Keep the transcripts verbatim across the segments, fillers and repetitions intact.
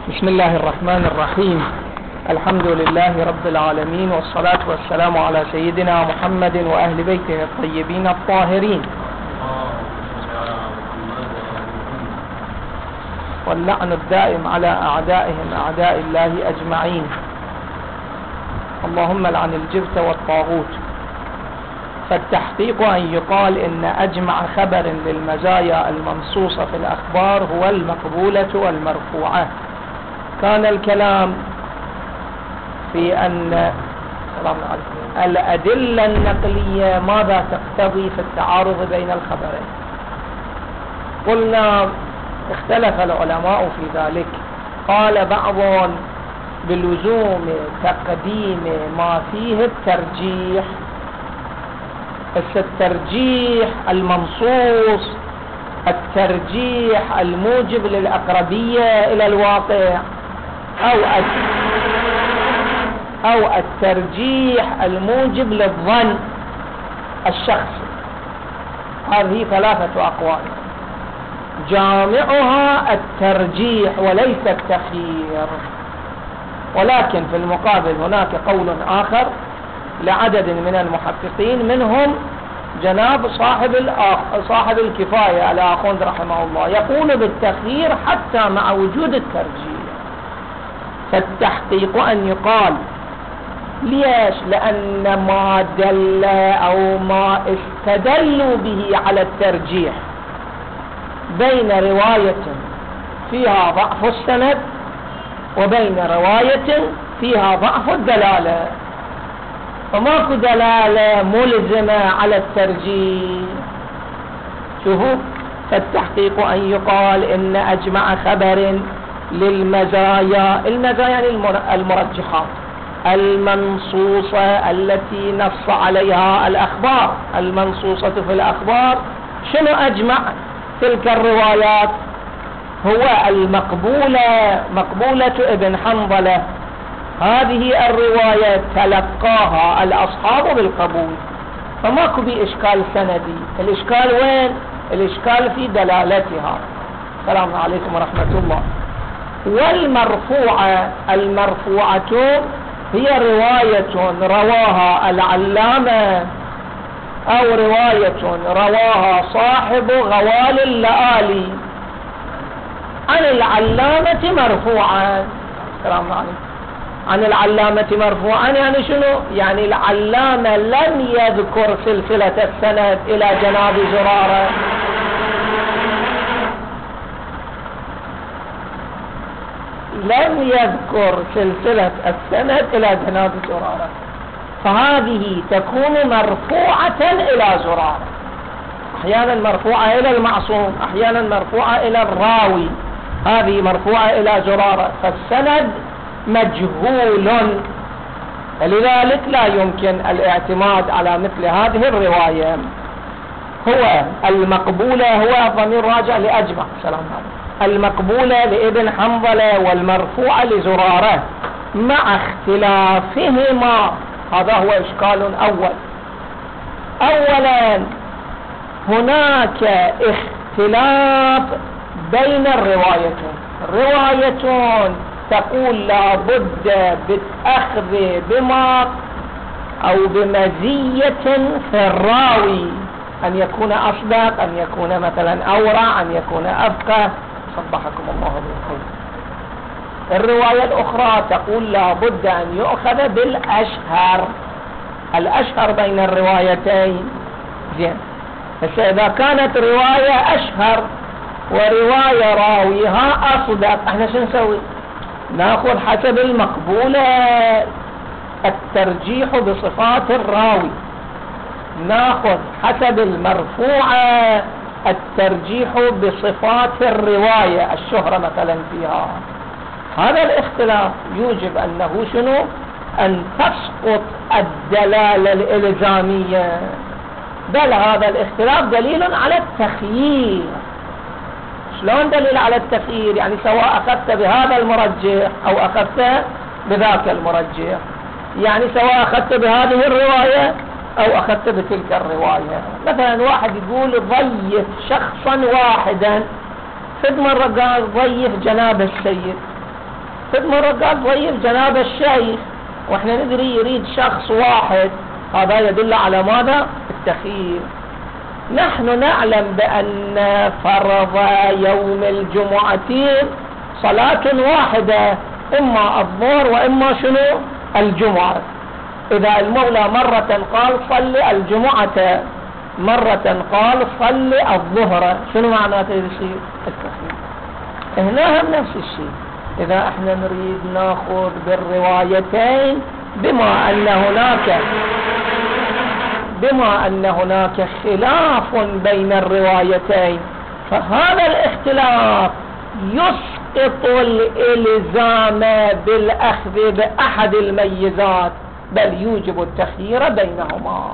بسم الله الرحمن الرحيم. الحمد لله رب العالمين، والصلاة والسلام على سيدنا محمد وأهل بيته الطيبين الطاهرين، واللعن الدائم على أعدائهم أعداء الله أجمعين. اللهم لعن الجبت والطاغوت. فالتحقيق أن يقال إن أجمع خبر للمزايا المنصوصة في الأخبار هو المقبولة والمرفوعة. كان الكلام في أن الأدلة النقلية ماذا تقتضي في التعارض بين الخبرين. قلنا اختلف العلماء في ذلك. قال بعضهم بلزوم تقديم ما فيه الترجيح، بس الترجيح المنصوص، الترجيح الموجب للأقربية إلى الواقع، أو أو الترجيح الموجب للظن الشخصي. هذه ثلاثة أقوال، جامعها الترجيح وليس التخيير. ولكن في المقابل هناك قول آخر لعدد من المحققين، منهم جناب صاحب صاحب الكفاية الآخوند رحمه الله، يقول بالتخيير حتى مع وجود الترجيح. فالتحقيق أن يقال ليش؟ لأن ما دل أو ما استدلوا به على الترجيح بين رواية فيها ضعف السند وبين رواية فيها ضعف الدلالة، فماكو دلالة ملزمة على الترجيح. شوفوا، فالتحقيق أن يقال إن أجمع خبر للمزايا، المزايا يعني المرجحات المنصوصة التي نص عليها الأخبار، المنصوصة في الأخبار. شنو أجمع تلك الروايات؟ هو المقبولة، مقبولة ابن حنظلة. هذه الرواية تلقاها الأصحاب بالقبول، فماكو بإشكال سندي. الإشكال وين؟ الإشكال في دلالتها. السلام عليكم ورحمة الله. والمرفوعة، المرفوعة هي رواية رواها العلامة أو رواية رواها صاحب غوال اللآلي عن العلامة مرفوعا. السلام عليكم. عن العلامة مرفوعا يعني شنو؟ يعني العلامة لم يذكر سلسلة السند إلى جناب زرارة، لم يذكر سلسلة السند إلى جناب زرارة، فهذه تكون مرفوعة إلى زرارة، أحيانا مرفوعة إلى المعصوم، أحيانا مرفوعة إلى الراوي. هذه مرفوعة إلى زرارة، فالسند مجهول، لذلك لا يمكن الاعتماد على مثل هذه الرواية. هو المقبولة، هو ضمير راجع لأجمع، سلام عليكم، المقبولة لابن حنظلة والمرفوعة لزرارة مع اختلافهما. هذا هو إشكال أول. أولا هناك اختلاف بين الروايتين. رواية تقول لا بد بالأخذ بما أو بمزية في الراوي، أن يكون أصدق، أن يكون مثلا أورع، أن يكون أفقه. صبحكم الله بالخير. الرواية الأخرى تقول لا بد أن يؤخذ بالأشهر، الأشهر بين الروايتين. زين، بس إذا كانت رواية أشهر ورواية راويها أصدق، احنا شو نسوي؟ ناخذ حسب المقبولة الترجيح بصفات الراوي، ناخذ حسب المرفوعة الترجيح بصفات الرواية، الشهرة مثلا فيها. هذا الاختلاف يوجب أنه شنو؟ أن تسقط الدلالة الإلزامية، بل هذا الاختلاف دليل على التخيير. شلون دليل على التخيير؟ يعني سواء أخذت بهذا المرجح أو أخذت بذاك المرجح، يعني سواء أخذت بهذه الرواية أو أخذت بتلك الرواية. مثلا واحد يقول ضيف شخصا واحدا، فد مرة قال ضيف جناب السيد، فد مرة قال طيب جناب الشيخ، واحنا ندري يريد شخص واحد، هذا يدل على ماذا؟ التخيير. نحن نعلم بأن فرض يوم الجمعة صلاة واحدة، إما الظهر وإما شنو؟ الجمعة. إذا المولى مرة قال صل الجمعة، مرة قال صل الظهر، شنو معناته هذا الشيء؟ التخيير. هنا هم نفس الشيء. إذا احنا نريد ناخذ بالروايتين بما أن هناك بما أن هناك خلاف بين الروايتين، فهذا الاختلاف يسقط الإلزام بالأخذ بأحد الميزات، بل يوجب التخيير بينهما.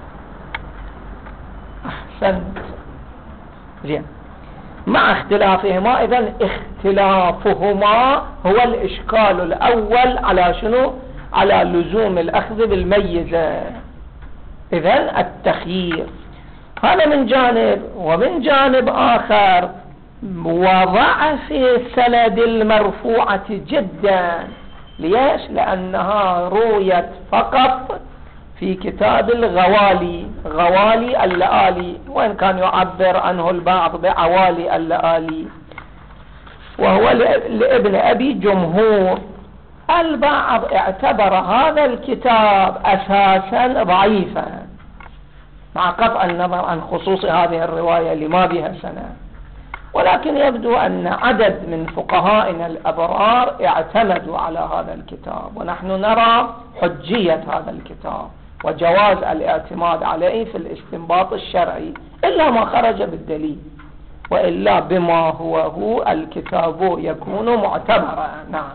أحسنت. زين. مع اختلافهما، إذن اختلافهما هو الإشكال الأول على شنو؟ على لزوم الأخذ بالميزة. إذن التخيير هذا من جانب. ومن جانب آخر وضعف سند المرفوعة جدا. ليش؟ لأنها رويت فقط في كتاب الغوالي، غوالي اللآلي، وإن كان يعبر عنه البعض بعوالي اللآلي، وهو لابن أبي جمهور. البعض اعتبر هذا الكتاب أساسا ضعيفا، مع قطع النظر عن خصوص هذه الرواية لما بها سنة، ولكن يبدو أن عدد من فقهائنا الأبرار اعتمدوا على هذا الكتاب، ونحن نرى حجية هذا الكتاب وجواز الاعتماد عليه في الاستنباط الشرعي، إلا ما خرج بالدليل، وإلا بما هو هو الكتاب يكون معتبرا. نعم.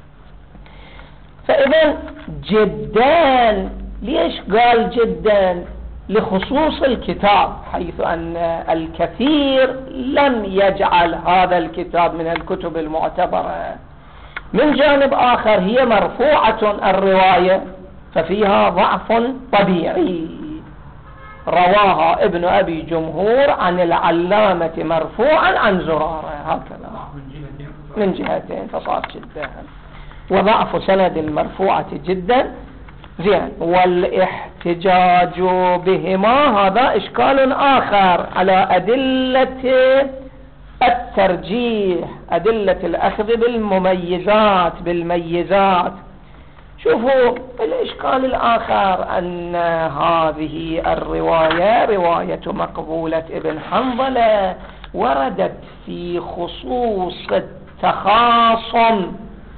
فإذا جدا، ليش قال جدا؟ لخصوص الكتاب، حيث أن الكثير لم يجعل هذا الكتاب من الكتب المعتبرة. من جانب آخر هي مرفوعة الرواية، ففيها ضعف طبيعي، رواها ابن أبي جمهور عن العلامة مرفوعا عن زرارة، هكذا من جهتين، فصار جدا. وضعف سند المرفوعة جدا. زين. والاحتجاج بهما هذا إشكال آخر على أدلة الترجيح، أدلة الأخذ بالمميزات بالميزات. شوفوا الإشكال الآخر أن هذه الرواية رواية مقبولة ابن حنظلة وردت في خصوص التخاصم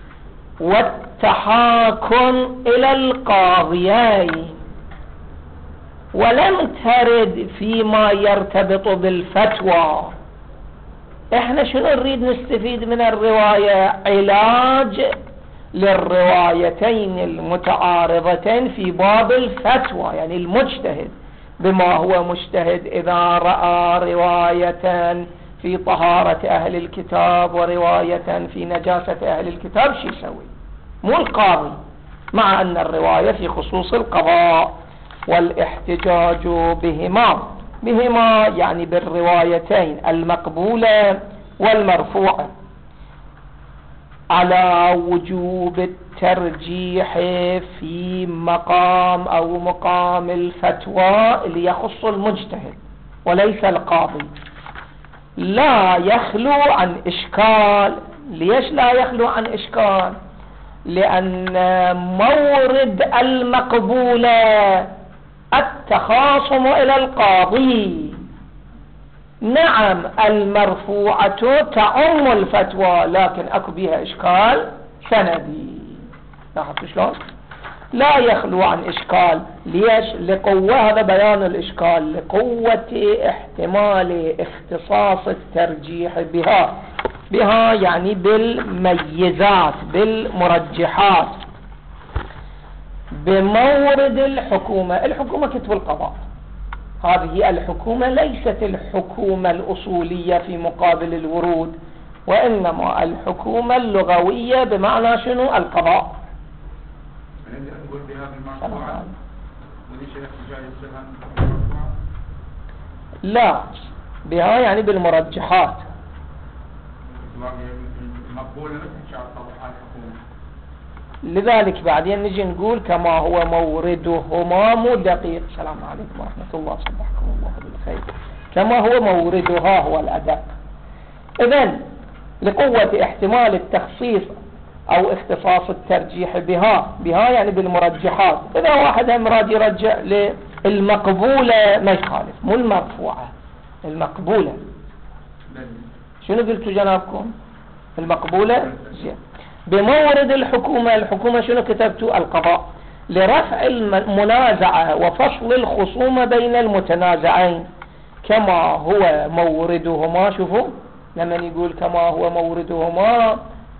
والتحاكم إلى القاضيين، ولم ترد فيما يرتبط بالفتوى. احنا شنو نريد نستفيد من الرواية؟ علاج للروايتين المتعارضتين في باب الفتوى، يعني المجتهد بما هو مجتهد إذا رأى رواية في طهارة أهل الكتاب ورواية في نجاسة أهل الكتاب شو يسوي؟ مو القاضي، مع أن الرواية في خصوص القضاء. والاحتجاج بهما بهما يعني بالروايتين المقبولة والمرفوعة على وجوب الترجيح في مقام أو مقام الفتوى اللي يخص المجتهد وليس القاضي، لا يخلو عن إشكال. ليش لا يخلو عن إشكال؟ لأن مورد المقبولة التخاصم إلى القاضي. نعم المرفوعة تعم الفتوى، لكن أكو بها إشكال سندي. لاحظت شلون؟ لا يخلو عن إشكال. ليش؟ لقوة، هذا بيان الإشكال، لقوة احتمال اختصاص الترجيح بها بها يعني بالميزات بالمرجحات بمورد الحكومة. الحكومة كتب القضاء، هذه الحكومة ليست الحكومة الأصولية في مقابل الورود، وإنما الحكومة اللغوية بمعنى شنو؟ القضاء. لا، بها يعني بالمرجحات. مقبولة مثل شرط طبعا الحكومة. لذلك بعدين نجي نقول كما هو موردهما مو دقيق. السلام عليكم ورحمة الله، صبحكم الله بالخير. كما هو موردها هو الأداء. إذن لقوة احتمال التخصيص أو اختصاص الترجيح بها بها يعني بالمرجحات. إذا واحد هم راد يرجع للمقبولة ما يخالف، مو المرفوعة، المقبولة. شنو قلتوا جنابكم؟ المقبولة زين. بمورد الحكومة، الحكومة شنو كتبتوا؟ القضاء، لرفع المنازعة وفصل الخصومة بين المتنازعين. كما هو موردهما، شوفوا لما يقول كما هو موردهما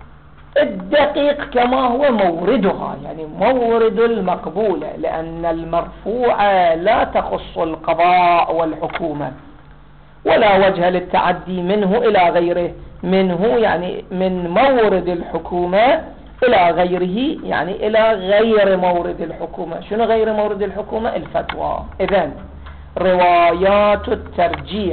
الدقيق كما هو موردها، يعني مورد المقبولة، لأن المرفوعة لا تخص القضاء والحكومة، ولا وجه للتعدي منه إلى غيره. منه يعني من مورد الحكومة إلى غيره، يعني إلى غير مورد الحكومة. شنو غير مورد الحكومة؟ الفتوى. إذن روايات الترجيح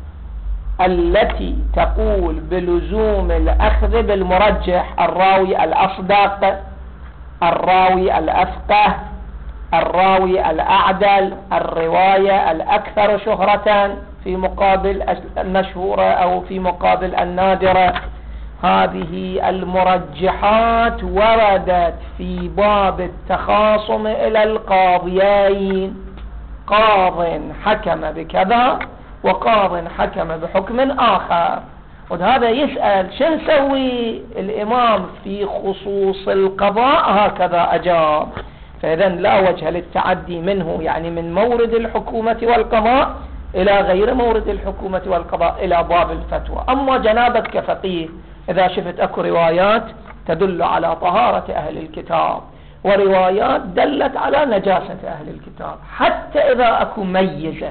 التي تقول بلزوم الأخذ بالمرجح، الراوي الأصدق، الراوي الأفقه، الراوي الأعدل، الرواية الأكثر شهرة في مقابل المشهورة أو في مقابل النادرة، هذه المرجحات وردت في باب التخاصم إلى القاضيين، قاض حكم بكذا وقاض حكم بحكم آخر. وهذا يسأل شو نسوي الإمام في خصوص القضاء؟ هكذا أجاب. فإذا لا وجه للتعدي منه، يعني من مورد الحكومة والقضاء إلى غير مورد الحكومة والقضاء إلى باب الفتوى. أما جنابك كفقيه إذا شفت أكو روايات تدل على طهارة أهل الكتاب وروايات دلت على نجاسة أهل الكتاب، حتى إذا أكو ميزة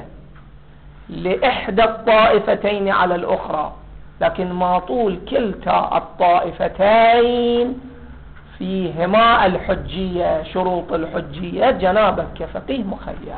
لإحدى الطائفتين على الأخرى، لكن ما طول كلتا الطائفتين فيهما الحجية، شروط الحجية، جنابك كفقيه مخير.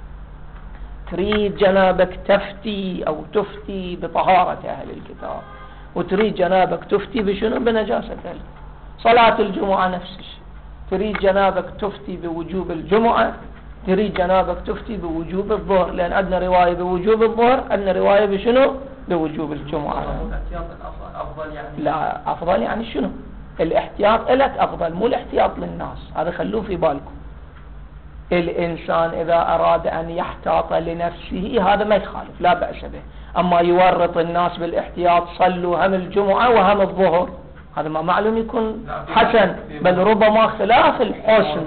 تريد جنابك تفتي أو تفتي بطهارة أهل الكتاب، وتريد جنابك تفتي بشنو؟ بنجاسة أهل. صلاة الجمعة نفس الشيء، تريد جنابك تفتي بوجوب الجمعة، تريد جنابك تفتي بوجوب الظهر، لأن عندنا رواية بوجوب الظهر، عندنا رواية بشنو؟ بوجوب الجمعة. أفضل يعني؟ لا، أفضل يعني شنو؟ الاحتياط لك أفضل، مو الاحتياط للناس. هذا خلوه في بالكم. الإنسان إذا أراد أن يحتاط لنفسه هذا ما يخالف، لا بأس به. أما يورط الناس بالاحتياط، صلوا هم الجمعة وهم الظهر، هذا ما معلوم يكون حسن، بل ربما خلاف الحسن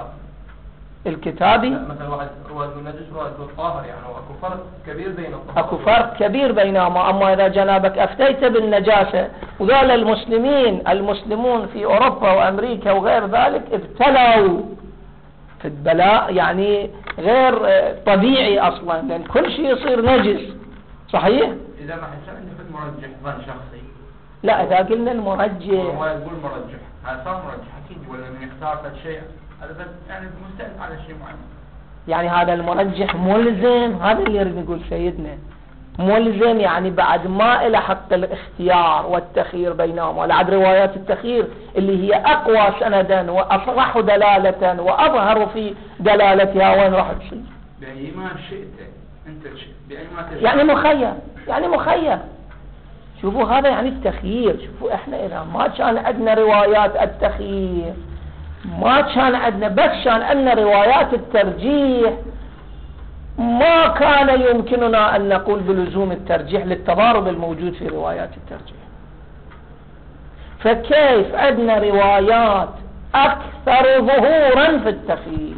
الكتابي. مثلا واحد رواد النجس رواد الطاهر، يعني اكو فرق كبير بين الطهارة، اكو فرق كبير بينهما. اما اذا جنابك افتيت بالنجاسة، وذول المسلمين المسلمون في اوروبا وامريكا وغير ذلك ابتلوا في البلاء يعني غير طبيعي اصلا، لان كل شيء يصير نجس. صحيح؟ اذا ما حسب انه في مرجح ظن شخصي. لا، اذا قلنا المرجح هو يقول مرجح، هذا صار مرجح اكيد، ولا من يختار هذا الشيء هذا بس يعني مستند على شيء معين. يعني هذا المرجح ملزم، هذا اللي يريد نقول سيدنا، ملزم يعني بعد ما إلى حق الاختيار والتخيير بينهما، لعد روايات التخيير اللي هي أقوى سندا وأصرح دلالة وأظهر في دلالتها، وين راح تصير؟ بأي ما شئت أنت بأي ما تشئت، يعني مخير، يعني مخير. شوفوا هذا يعني التخيير. شوفوا احنا إذا ما كان عندنا روايات التخيير، ما كان عندنا، بس كان عندنا روايات الترجيح، ما كان يمكننا أن نقول بلزوم الترجيح للتضارب الموجود في روايات الترجيح. فكيف عندنا روايات أكثر ظهورا في التخيير؟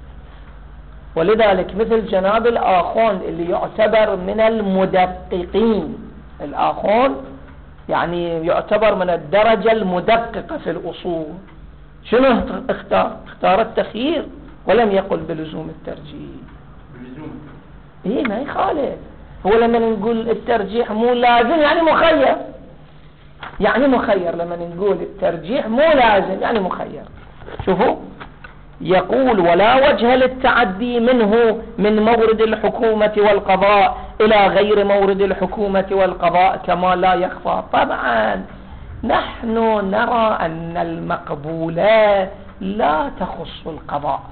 ولذلك مثل جناب الآخوند اللي يعتبر من المدققين، الآخوند يعني يعتبر من الدرجة المدققة في الأصول، شنو اختار؟ اختار التخيير ولم يقل بلزوم الترجيح. بلزوم ايه ما يخالف. هو لما نقول الترجيح مو لازم يعني مخير، يعني مخير. لما نقول الترجيح مو لازم يعني مخير. شوفوا يقول ولا وجه للتعدي منه من مورد الحكومة والقضاء إلى غير مورد الحكومة والقضاء كما لا يخفى. طبعا نحن نرى أن المقبولة لا تخص القضاء،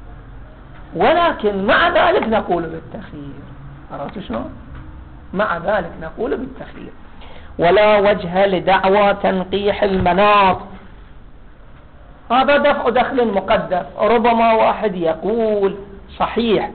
ولكن مع ذلك نقول بالتخيير. عرفت شلون؟ مع ذلك نقول بالتخيير. ولا وجه لدعوى تنقيح المناط، هذا دفع دخل مقدر. ربما واحد يقول صحيح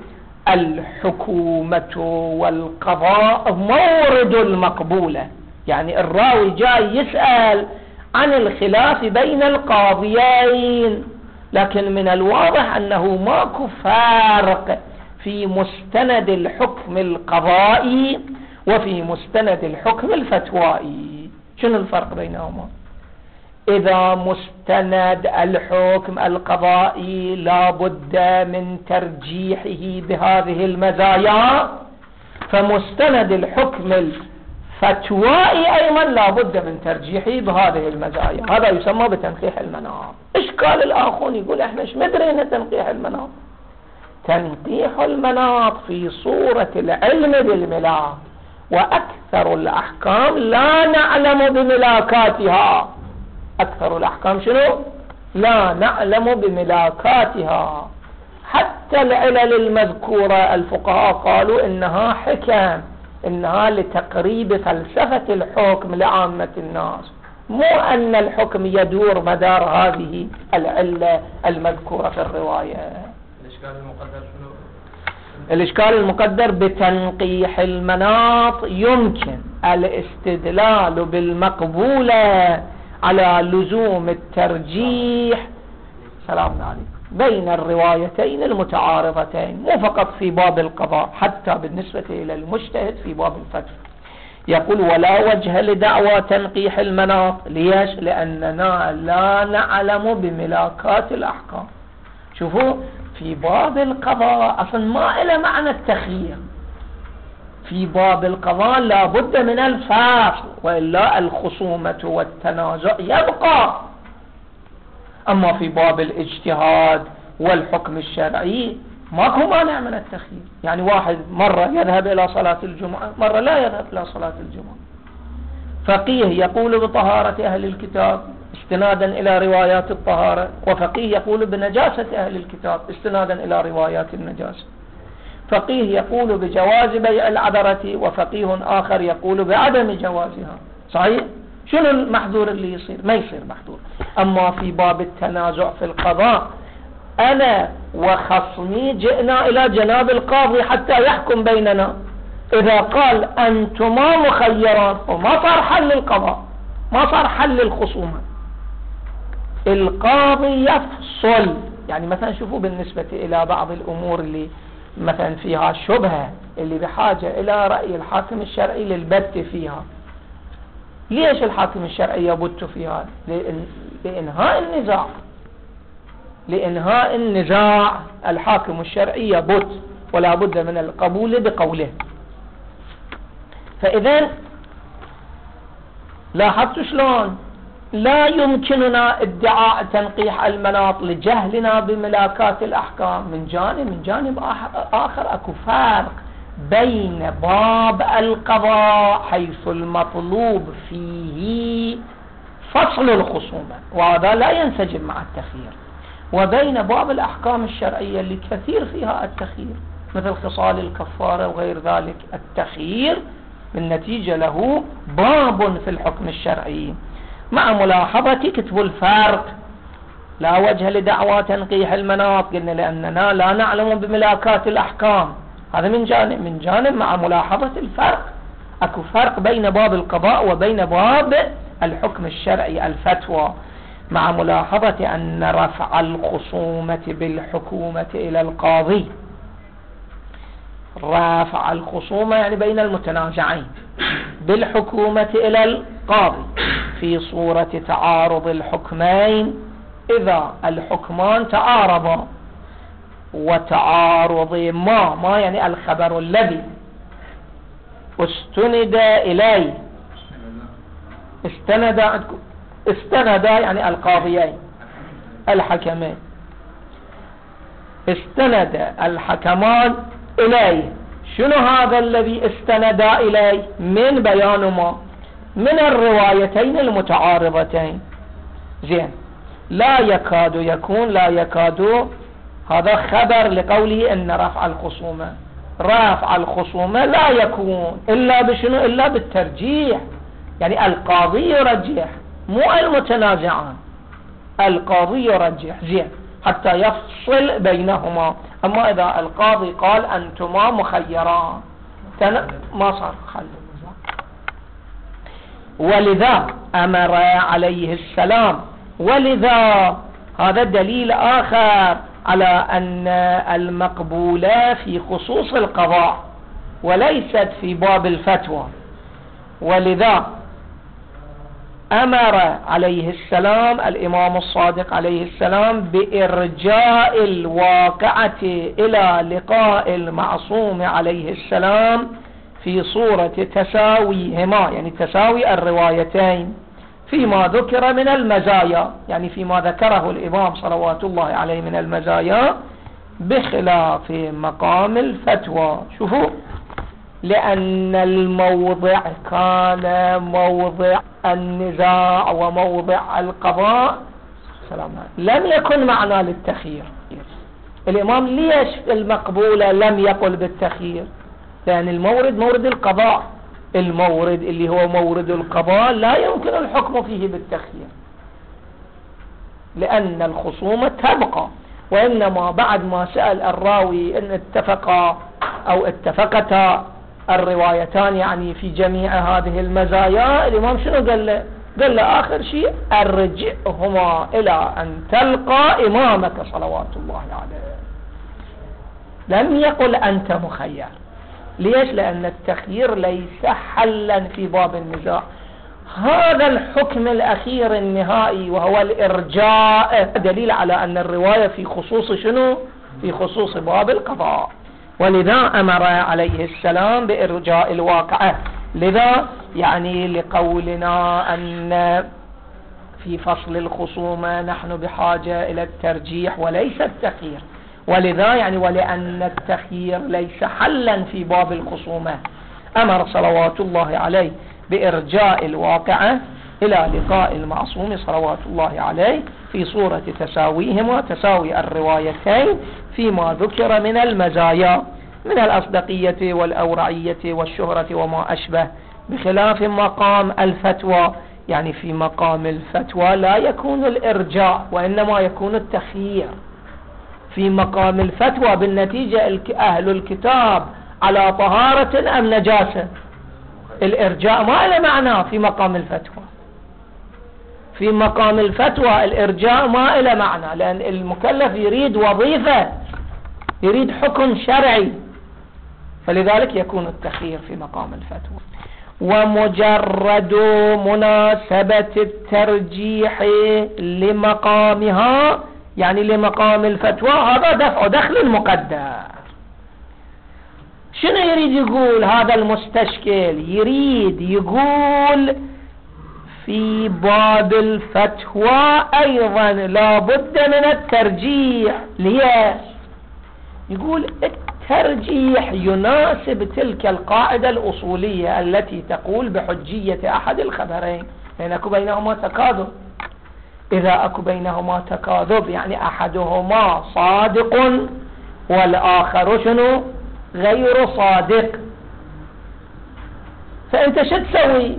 الحكومة والقضاء مورد المقبولة، يعني الراوي جاي يسأل عن الخلاف بين القاضيين، لكن من الواضح أنه ماكو فرق في مستند الحكم القضائي وفي مستند الحكم الفتوائي. شنو الفرق بينهما؟ إذا مستند الحكم القضائي لا بد من ترجيحه بهذه المزايا، فمستند الحكم الفتوائي أيضا لا بد من ترجيحه بهذه المزايا. هذا يسمى بتنقيح المناط. إشكال الآخرون يقول إحنا ايش مدرينا تنقيح المناط؟ تنقيح المناط في صورة العلم بالملاك، وأكثر الأحكام لا نعلم بملاكاتها. أكثر الأحكام شنو؟ لا نعلم بملاكاتها. حتى العلل المذكورة الفقهاء قالوا إنها حكم، إنها لتقريب فلسفة الحكم لعامة الناس، مو أن الحكم يدور مدار هذه العلة المذكورة في الرواية. الإشكال المقدر شنو؟ الإشكال المقدر بتنقيح المناط يمكن الاستدلال بالمقبولة على لزوم الترجيح سلام عليكم بين الروايتين المتعارضتين، مو فقط في باب القضاء، حتى بالنسبة إلى المجتهد في باب الفتوى. يقول ولا وجه لدعوى تنقيح المناط. ليش؟ لأننا لا نعلم بملاكات الأحكام. شوفوا في باب القضاء أصلا ما إلى معنى التخيير، في باب القضاء لا بد من الفصل، وإلا الخصومة والتنازع يبقى. أما في باب الاجتهاد والحكم الشرعي ماكو مانع من التخيير. يعني واحد مرة يذهب إلى صلاة الجمعة، مرة لا يذهب إلى صلاة الجمعة. فقيه يقول بطهارة أهل الكتاب استنادا إلى روايات الطهارة، وفقيه يقول بنجاسة أهل الكتاب استنادا إلى روايات النجاسة. فقيه يقول بجواز بيع العذرة، وفقيه آخر يقول بعدم جوازها. صحيح؟ شنو المحظور اللي يصير؟ ما يصير محظور. أما في باب التنازع في القضاء أنا وخصمي جئنا إلى جناب القاضي حتى يحكم بيننا، إذا قال أنتما مخيران وما صار حل القضاء، ما صار حل الخصومة، القاضي يفصل. يعني مثلا شوفوا بالنسبة إلى بعض الأمور اللي مثلا فيها شبهة اللي بحاجة إلى رأي الحاكم الشرعي للبت فيها. ليش الحاكم الشرعي يبت فيها؟ لإن... لإنهاء النزاع. لإنهاء النزاع الحاكم الشرعي يبت، ولا بد من القبول بقوله. فإذا لاحظت شلون لا يمكننا ادعاء تنقيح المناط لجهلنا بملاكات الأحكام من جانب. من جانب آخر أكو فرق بين باب القضاء حيث المطلوب فيه فصل الخصومة، وهذا لا ينسجم مع التخيير، وبين باب الأحكام الشرعية اللي كثير فيها التخيير، مثل خصال الكفارة وغير ذلك. التخيير بالنتيجة له باب في الحكم الشرعي. مع ملاحظة كتبوا الفرق. لا وجه لدعوى تنقيح المناط، قلنا لأننا لا نعلم بملاكات الأحكام، هذا من جانب. من جانب مع ملاحظة الفرق، أكو فرق بين باب القضاء وبين باب الحكم الشرعي الفتوى، مع ملاحظة أن رفع الخصومة بالحكومة إلى القاضي، رفع الخصومة يعني بين المتنازعين بالحكومة إلى القاضي في صورة تعارض الحكمين، إذا الحكمان تعارضا، وتعارض ما ما يعني الخبر الذي استند إليه، استند استند يعني القاضيين الحكمين، استند الحكمان إليه. شنو هذا الذي استند إليه؟ من بيان ما من الروايتين المتعارضتين. زين، لا يكاد يكون، لا يكاد هذا خبر لقوله ان رفع الخصومة، رفع الخصومة لا يكون الا بشنو؟ الا بالترجيح. يعني القاضي يرجح، مو المتنازعان، القاضي يرجح. زين، حتى يفصل بينهما. اما اذا القاضي قال انتما مخيران تن... ما صار خلي. ولذا امر عليه السلام، ولذا هذا دليل آخر على أن المقبولة في خصوص القضاء وليست في باب الفتوى. ولذا أمر عليه السلام الإمام الصادق عليه السلام بإرجاء الواقعة إلى لقاء المعصوم عليه السلام في صورة تساويهما، يعني تساوي الروايتين فيما ذكر من المزايا، يعني فيما ذكره الإمام صلوات الله عليه من المزايا، بخلاف مقام الفتوى. شوفوا، لأن الموضع كان موضع النزاع وموضع القضاء سلام لم يكن معنى للتخيير. الإمام ليش المقبولة لم يقل بالتخيير؟ لأن المورد مورد القضاء، المورد اللي هو مورد القضاء لا يمكن الحكم فيه بالتخيير، لأن الخصومة تبقى. وإنما بعد ما سأل الراوي إن اتفقا أو اتفقتا الروايتان يعني في جميع هذه المزايا، الإمام شنو قال له؟ قال له آخر شيء أرجعهما إلى أن تلقى إمامك صلوات الله عليه. لم يقل أنت مخير. ليش؟ لأن التخيير ليس حلا في باب النزاع. هذا الحكم الأخير النهائي وهو الإرجاء دليل على أن الرواية في خصوص شنو؟ في خصوص باب القضاء. ولذا أمر عليه السلام بإرجاء الواقعة. لذا يعني لقولنا أن في فصل الخصومة نحن بحاجة إلى الترجيح وليس التخيير. ولذا يعني ولأن التخيير ليس حلا في باب الخصومة، أمر صلوات الله عليه بإرجاء الواقعة إلى لقاء المعصوم صلوات الله عليه في صورة تساويهما، تساوي الروايتين فيما ذكر من المزايا من الأصدقية والأورعية والشهرة وما أشبه، بخلاف مقام الفتوى. يعني في مقام الفتوى لا يكون الإرجاء وإنما يكون التخيير. في مقام الفتوى بالنتيجة أهل الكتاب على طهارة أم نجاسة، الإرجاء ما له معنى في مقام الفتوى. في مقام الفتوى الإرجاء ما له معنى، لأن المكلف يريد وظيفة، يريد حكم شرعي، فلذلك يكون التخيير في مقام الفتوى. ومجرد مناسبة الترجيح لمقامها يعني لمقام الفتوى هذا دفع دخل المقدر. شنو يريد يقول هذا المستشكل؟ يريد يقول في باب الفتوى أيضا لا بد من الترجيح. ليش؟ يقول الترجيح يناسب تلك القاعدة الأصولية التي تقول بحجية أحد الخبرين، لأن أكو بينهما تكاذب. إذا أكو بينهما تكاذب يعني أحدهما صادق والآخر شنو؟ غير صادق، فأنت شو تسوي؟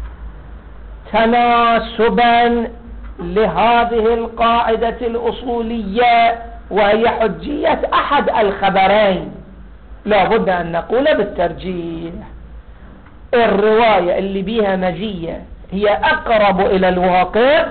تناسبا لهذه القاعدة الأصولية وهي حجية أحد الخبرين لا بد أن نقول بالترجيح. الرواية اللي بيها مزية هي أقرب إلى الواقع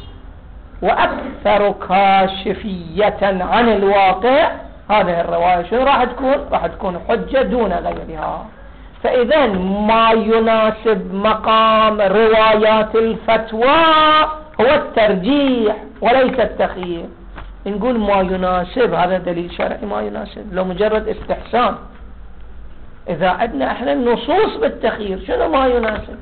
وأكثر كاشفية عن الواقع، هذه الرواية شنو راح تكون؟ راح تكون حجة دون غيرها. فإذا ما يناسب مقام روايات الفتوى هو الترجيح وليس التخيير. نقول ما يناسب هذا دليل شرعي ما يناسب، لو مجرد استحسان. إذا عندنا احنا النصوص بالتخيير شنو ما يناسب؟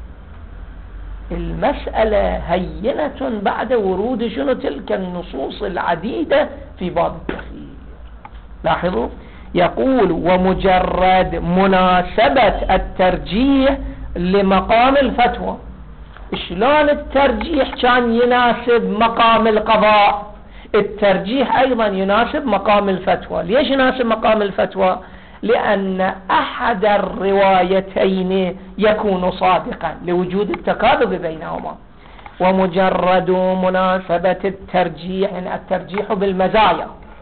المسألة هينة بعد ورود شنو تلك النصوص العديدة في باب التخيير. لاحظوا يقول ومجرد مناسبة الترجيح لمقام الفتوى. شلون الترجيح كان يناسب مقام القضاء، الترجيح أيضا يناسب مقام الفتوى. ليش يناسب مقام الفتوى؟ لأن أحد الروايتين يكون صادقا لوجود التكاذب بينهما. ومجرد مناسبة الترجيح، يعني الترجيح بالمزايا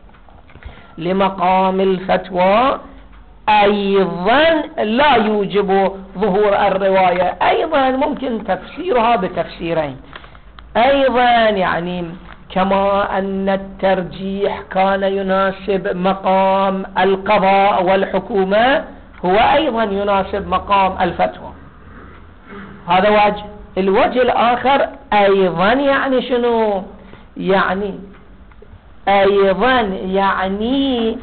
لمقام الفتوى أيضا لا يوجب ظهور الرواية. أيضا ممكن تفسيرها بتفسيرين أيضا، يعني كما أن الترجيح كان يناسب مقام القضاء والحكومة، هو أيضا يناسب مقام الفتوى. هذا وجه. الوجه الآخر أيضا يعني شنو؟ يعني أيضا يعني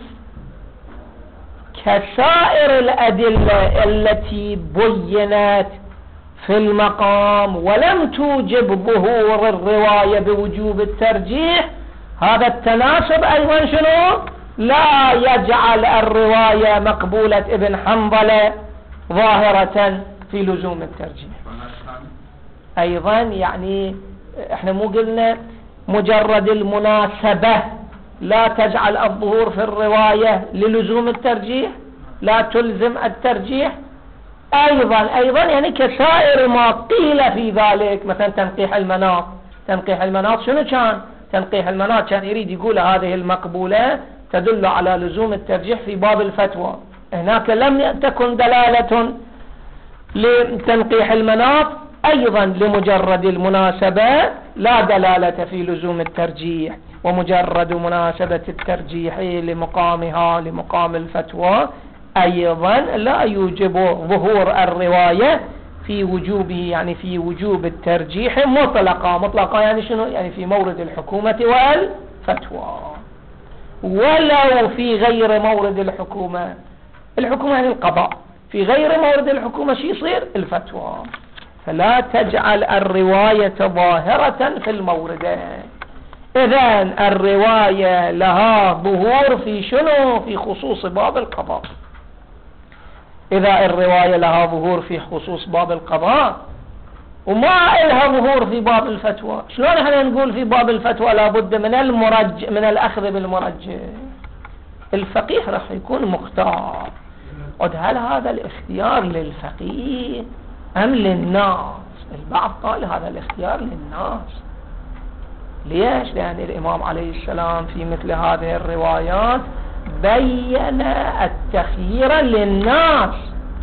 كسائر الأدلة التي بينت في المقام ولم توجب ظهور الرواية بوجوب الترجيح، هذا التناسب أيضا شنو؟ لا يجعل الرواية مقبولة ابن حنظلة ظاهرة في لزوم الترجيح. أيضا يعني احنا مو قلنا مجرد المناسبة لا تجعل الظهور في الرواية للزوم الترجيح، لا تلزم الترجيح. أيضا أيضا يعني كسائر ما قيل في ذلك، مثلا تنقيح المناط. تنقيح المناط شنو كان؟ تنقيح المناط كان يريد يقول هذه المقبولة تدل على لزوم الترجيح في باب الفتوى. هناك لم تكن دلالة لتنقيح المناط، أيضا لمجرد المناسبة لا دلالة في لزوم الترجيح. ومجرد مناسبة الترجيح لمقامها لمقام الفتوى أيضا لا يوجب ظهور الرواية في وجوبه، يعني في وجوب الترجيح مطلقة. مطلقة يعني شنو؟ يعني في مورد الحكومة والفتوى، ولو في غير مورد الحكومة. الحكومة يعني القضاء، في غير مورد الحكومة شي يصير؟ الفتوى. فلا تجعل الرواية ظاهرة في الموردين. إذن الرواية لها ظهور في شنو؟ في خصوص باب القضاء. إذا الرواية لها ظهور في خصوص باب القضاء وما لها ظهور في باب الفتوى، شلون احنا نقول في باب الفتوى لابد من المرج من الأخذ بالمرجح؟ الفقيه راح يكون مختار. قد هل هذا الاختيار للفقيه أم للناس؟ البعض قال هذا الاختيار للناس. ليش؟ لأن الإمام عليه السلام في مثل هذه الروايات بين التخيير للناس.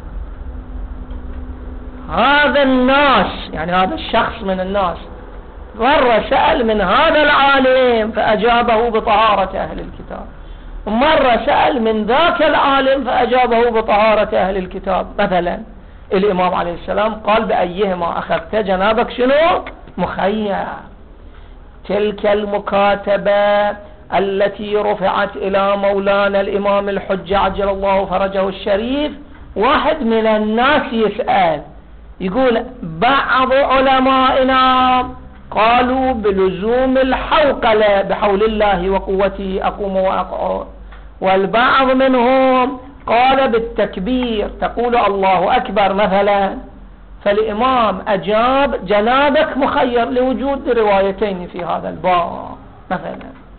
هذا الناس يعني هذا الشخص من الناس مرة سأل من هذا العالم فأجابه بطهارة أهل الكتاب، ومرة سأل من ذاك العالم فأجابه بطهارة أهل الكتاب. مثلا الإمام عليه السلام قال بأيهما أخذت جنابك شنو؟ مخير. تلك المكاتبة التي رفعت إلى مولانا الإمام الحجة عجل الله فرجه الشريف، واحد من الناس يسأل يقول بعض علمائنا قالوا بلزوم الحوقلة بحول الله وقوته أقوم وأقعد، والبعض منهم قال بالتكبير تقول الله أكبر مثلا. فالإمام أجاب جنابك مخير لوجود روايتين في هذا الباب مثلا.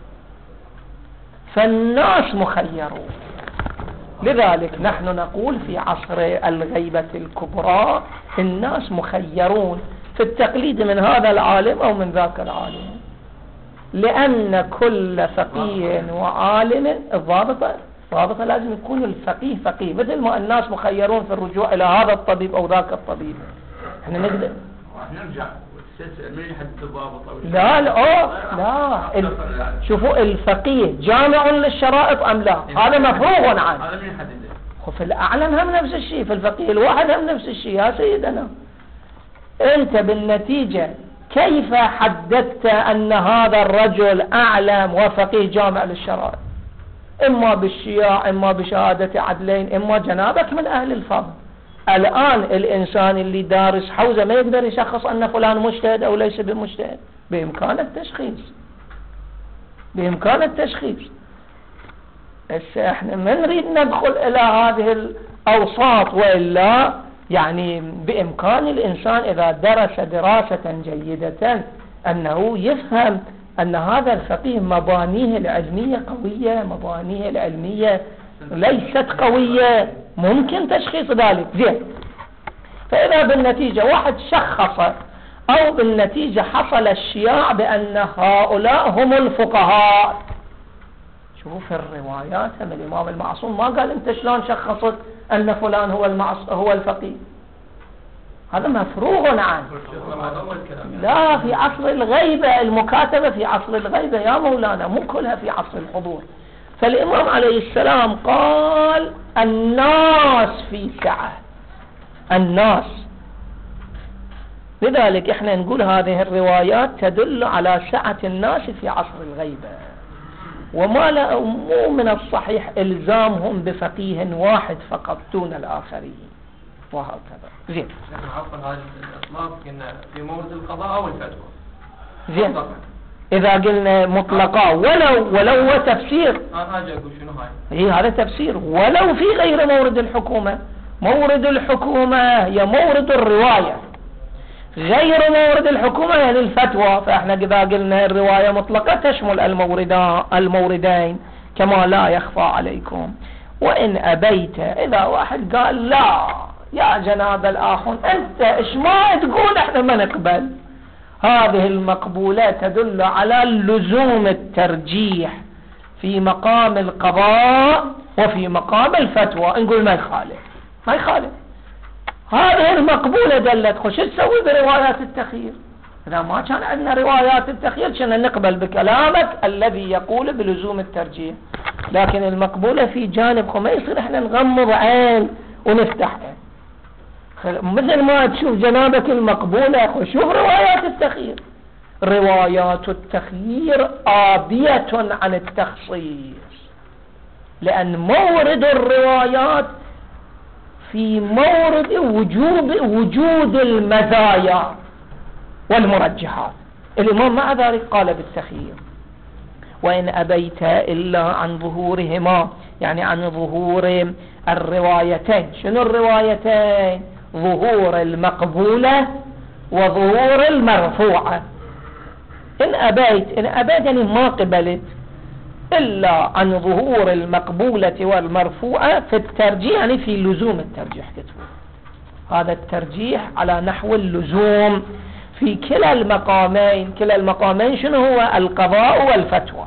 فالناس مخيرون. لذلك نحن نقول في عصر الغيبة الكبرى الناس مخيرون في التقليد من هذا العالم أو من ذاك العالم، لأن كل فقيه وعالم الضابطة ضابطة لازم يكون الفقيه فقيه، مثل ما الناس مخيرون في الرجوع إلى هذا الطبيب أو ذاك الطبيب. احنا نقدر نرجع من يحدد الضابط؟ لا لا أوه لا ال... شوفوا الفقيه جامع للشرائط أم لا؟ هذا مفروغ عنه. هذا من يحدده؟ في الأعلم هم نفس الشيء، في الفقيه الواحد هم نفس الشيء. يا سيدنا أنت بالنتيجة كيف حددت أن هذا الرجل أعلم وفقيه جامع للشرائط؟ إما بالشياع، إما بشهادة عدلين، إما جنابك من أهل الفضل. الآن الإنسان اللي دارس حوزة ما يقدر يشخص أن فلان مجتهد أو ليس بمجتهد. بإمكان التشخيص، بإمكان التشخيص. هسه احنا ما نريد ندخل الى هذه الاوساط، والا يعني بامكان الانسان اذا درس دراسة جيدة انه يفهم ان هذا الفقيه مبانيه العلمية قوية، مبانيه العلمية ليست قوية، ممكن تشخيص ذلك. زين، فاذا بالنتيجة واحد شخص او بالنتيجة حصل الشياع بان هؤلاء هم الفقهاء، شوف الروايات من الامام المعصوم ما قال انت شلون شخصت ان فلان هو المعص هو الفقيه، هذا مفروغ عنه. لا، في عصر الغيبة، المكاتبة في عصر الغيبة يا مولانا، مو كلها في عصر الحضور. فالإمام عليه السلام قال الناس في سعة، الناس. لذلك احنا نقول هذه الروايات تدل على سعة الناس في عصر الغيبة، وما لا مو من الصحيح إلزامهم بفقيه واحد فقط دون الآخرين وهكذا. زين، لكن عفوا هذا الإطلاق قلنا في مورد القضاء أو الفتوى. زين، إذا قلنا مطلقا ولو ولو هو تفسير، أنا أجي أقول شنو هاي؟ إيه هذا تفسير، ولو في غير مورد الحكومة. مورد الحكومة هي مورد الرواية، غير مورد الحكومة يعني الفتوى. فإحنا إذا قلنا الرواية مطلقة تشمل الموردان الموردين كما لا يخفى عليكم. وإن أبيت، إذا واحد قال لا يا جناب الآخون أنت إيش ما تقول إحنا ما نقبل، هذه المقبولة تدل على لزوم الترجيح في مقام القضاء وفي مقام الفتوى. نقول ما يخالف، ما يخالف، هذه المقبولة دلت. خش تسوي بروايات التخيير؟ إذا ما كان عندنا روايات التخيير كنا نقبل بكلامك الذي يقول بلزوم الترجيح، لكن المقبولة في جانب ما يصير احنا نغمض عين ونفتح عين. مثل ما تشوف جنابك المقبولة وشوف روايات التخيير. روايات التخيير آبية عن التخصيص، لأن مورد الروايات في مورد وجود وجود المزايا والمرجحات. الإمام مع ذلك قال بالتخيير وإن أبيت إلا عن ظهورهما، يعني عن ظهور الروايتين. شنو الروايتين؟ ظهور المقبولة وظهور المرفوعة. إن أبيت، إن أبيت يعني ما قبلت، إلا عن ظهور المقبولة والمرفوعة في الترجيح، يعني في لزوم الترجيح كتبه. هذا الترجيح على نحو اللزوم في كلا المقامين. كلا المقامين شنو هو؟ القضاء والفتوى.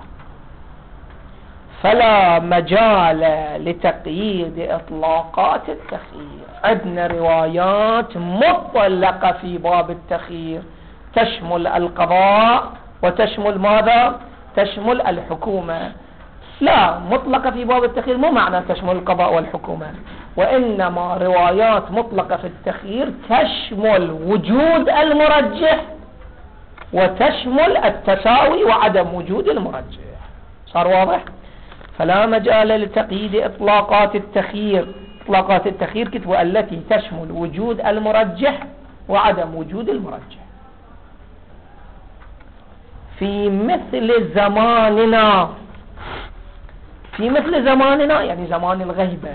فلا مجال لتقييد إطلاقات التخيير. عندنا روايات مطلقة في باب التخيير تشمل القضاء وتشمل ماذا؟ تشمل الحكومة. لا، مطلقة في باب التخيير مو معنى تشمل القضاء والحكومة، وإنما روايات مطلقة في التخيير تشمل وجود المرجح وتشمل التساوي وعدم وجود المرجح. صار واضح؟ فلا مجال لتقييد إطلاقات التخيير. إطلاقات التخيير كتبوا التي تشمل وجود المرجح وعدم وجود المرجح. في مثل زماننا، في مثل زماننا يعني زمان الغيبة،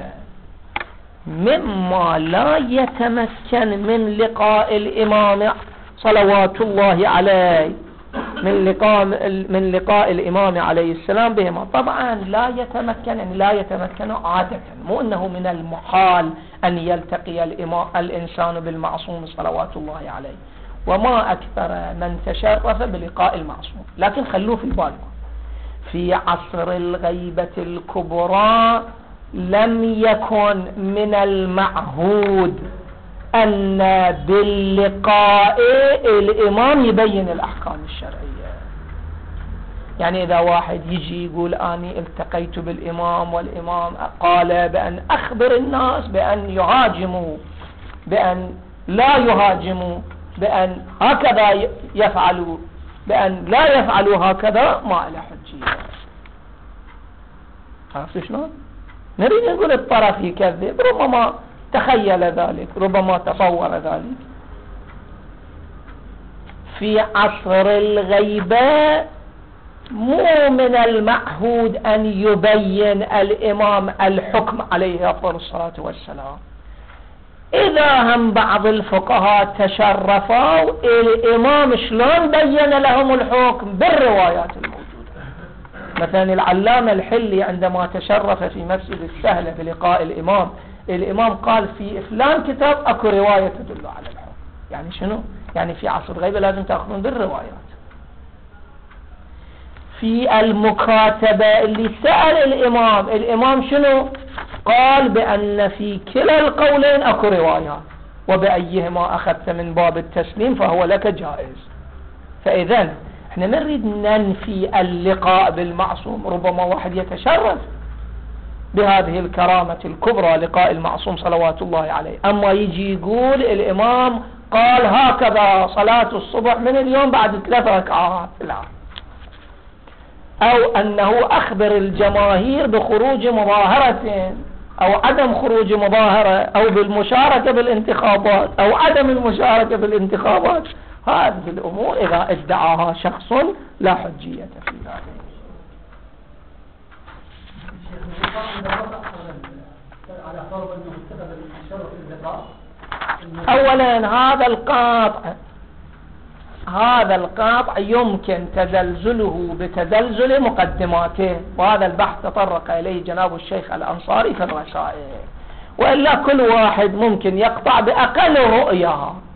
مما لا يتمكن من لقاء الإمام صلوات الله عليه، من لقاء من لقاء الإمام عليه السلام بهما. طبعا لا يتمكن، يعني لا يتمكن عادة، مو أنه من المحال أن يلتقي الإمام الإنسان بالمعصوم صلوات الله عليه، وما أكثر من تشرف بلقاء المعصوم. لكن خلوه في بالكم، في عصر الغيبة الكبرى لم يكن من المعهود أن باللقاء الإمام يبين الأحكام الشرعية. يعني إذا واحد يجي يقول أني التقيت بالإمام والإمام قال بأن أخبر الناس بأن يهاجموا، بأن لا يهاجموا، بأن هكذا يفعلوا، بأن لا يفعلوا هكذا، ما له حجية. عرفت شلون؟ نريد نقول الطرف يكذب، ربما تخيل ذلك، ربما تصور ذلك. في عصر الغيبة مو من المعهود أن يبين الإمام الحكم عليه أفضل الصلاة والسلام. إذا هم بعض الفقهاء تشرفوا الإمام شلون بين لهم الحكم بالروايات الموجودة. مثلا العلامة الحلي عندما تشرف في مسجد السهلة بلقاء الإمام، الإمام قال في فلان كتاب أكو رواية تدل على الحكم. يعني شنو؟ يعني في عصر الغيبة لازم تأخذون بالروايات. في المكاتبة اللي سأل الإمام، الإمام شنو؟ قال بأن في كلا القولين أكو روايات، وبأيهما أخذت من باب التسليم فهو لك جائز. فإذا احنا نريد ننفي اللقاء بالمعصوم. ربما واحد يتشرف بهذه الكرامة الكبرى لقاء المعصوم صلوات الله عليه، أما يجي يقول الإمام قال هكذا صلاة الصبح من اليوم بعد ثلاث ركعات، لا. أو أنه أخبر الجماهير بخروج مظاهرة أو عدم خروج مظاهرة، أو بالمشاركة بالانتخابات أو عدم المشاركة بالانتخابات. هذه الأمور إذا ادعاها شخص لا حجية في ذلك. أولا هذا القاطع هذا القاطع يمكن تزلزله بتزلزل مقدماته، وهذا البحث تطرق إليه جناب الشيخ الأنصاري في الرسائل. وإلا كل واحد ممكن يقطع بأقل رؤية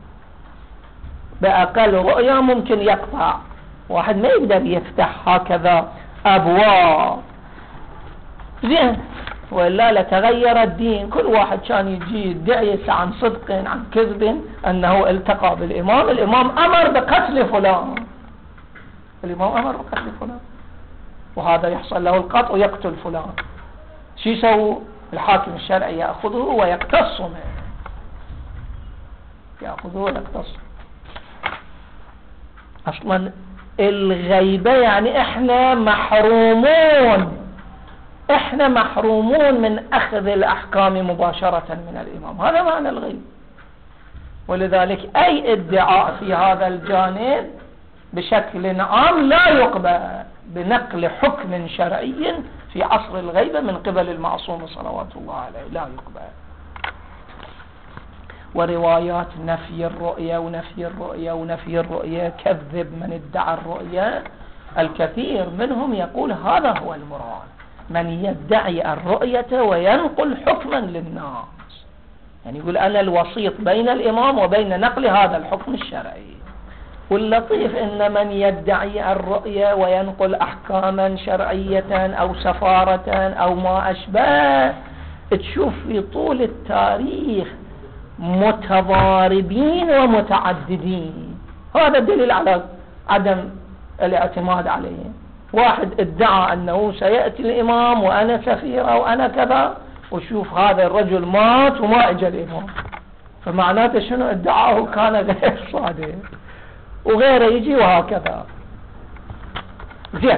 بأقل رؤية ممكن يقطع. واحد ما يقدر يفتح هكذا أبواب زين، وإلا لتغير الدين. كل واحد كان يجي يدعي عن صدق عن كذب أنه التقى بالإمام، الإمام أمر بقتل فلان، الإمام أمر بقتل فلان، وهذا يحصل له القتل ويقتل فلان. شو يسوي الحاكم الشرعي؟ يأخذه ويقتص منه، يأخذه ويقتص. أصلا الغيبة يعني إحنا محرومون احنا محرومون من اخذ الاحكام مباشرة من الامام، هذا معنى الغيب. ولذلك اي ادعاء في هذا الجانب بشكل عام لا يقبل بنقل حكم شرعي في عصر الغيبة من قبل المعصوم صلوات الله عليه، لا يقبل. وروايات نفي الرؤية ونفي الرؤية ونفي الرؤية، كذب من ادعى الرؤية، الكثير منهم يقول هذا هو المراد، من يدعي الرؤية وينقل حكما للناس، يعني يقول أنا الوسيط بين الإمام وبين نقل هذا الحكم الشرعي. واللطيف إن من يدعي الرؤية وينقل أحكاما شرعية أو سفارة أو ما أشبه، تشوف في طول التاريخ متضاربين ومتعددين. هذا دليل على عدم الاعتماد عليه. واحد ادعى أنه سيأتي الإمام وأنا سفيرة وأنا كذا، وشوف هذا الرجل مات وما اجى الإمام، فمعناته شنو؟ ادعاه كان غير صادق، وغيره يجي وهكذا. زين،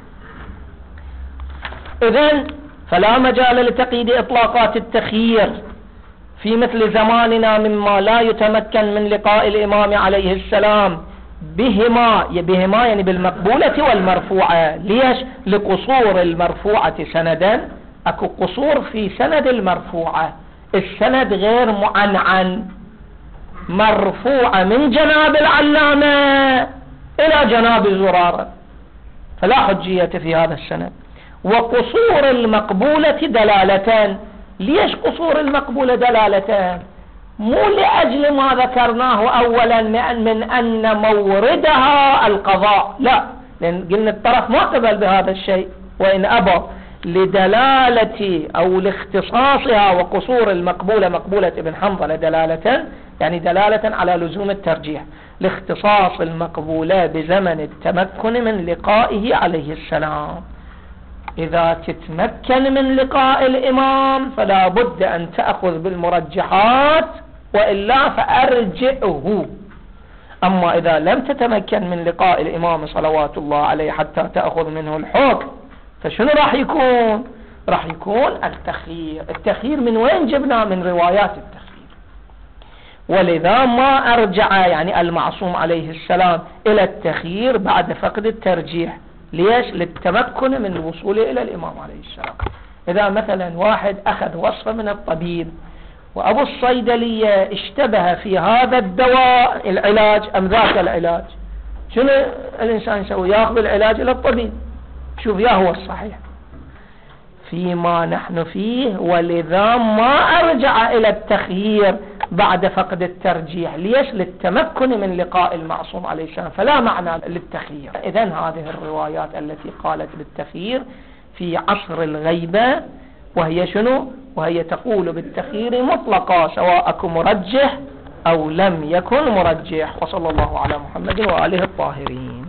إذن فلا مجال لتقييد إطلاقات التخيير في مثل زماننا مما لا يتمكن من لقاء الإمام عليه السلام بهما بهما يعني بالمقبولة والمرفوعة. ليش؟ لقصور المرفوعة سندا، اكو قصور في سند المرفوعة، السند غير معنعن، مرفوعة من جناب العلامة الى جناب زرارة، فلا حجية في هذا السند. وقصور المقبولة دلالتان. ليش قصور المقبولة دلالتان؟ مو لأجل ما ذكرناه أولا من أن موردها القضاء، لا، لأن قلنا الطرف ما قبل بهذا الشيء وإن أبى، لدلالة أو لاختصاصها. وقصور المقبولة مقبولة ابن حنظلة دلالة يعني دلالة على لزوم الترجيح، لاختصاص المقبولة بزمن التمكن من لقائه عليه السلام. إذا تتمكن من لقاء الإمام فلا بد أن تأخذ بالمرجحات، وإلا فأرجئه. أما إذا لم تتمكن من لقاء الإمام صلوات الله عليه حتى تأخذ منه الحكم، فشنو راح يكون؟ راح يكون التخيير. التخيير من وين جبنا؟ من روايات التخيير. ولذا ما أرجع يعني المعصوم عليه السلام إلى التخيير بعد فقد الترجيح، ليش؟ للتمكن من الوصول إلى الإمام عليه السلام. إذا مثلا واحد أخذ وصفة من الطبيب وأبو الصيدلية اشتبه في هذا الدواء العلاج أم ذاك العلاج، شنو الإنسان يسوي؟ يأخذ العلاج إلى الطبيب، شوف يا هو الصحيح فيما نحن فيه، ولذا ما أرجع إلى التخيير بعد فقد الترجيح. ليش؟ للتمكن من لقاء المعصوم عليه السلام، فلا معنى للتخيير. إذن هذه الروايات التي قالت بالتخيير في عصر الغيبة، وهي شنو؟ وهي تقول بالتخيير مطلقا سواء أكن مرجح أو لم يكن مرجح. وصلى الله على محمد وآله الطاهرين.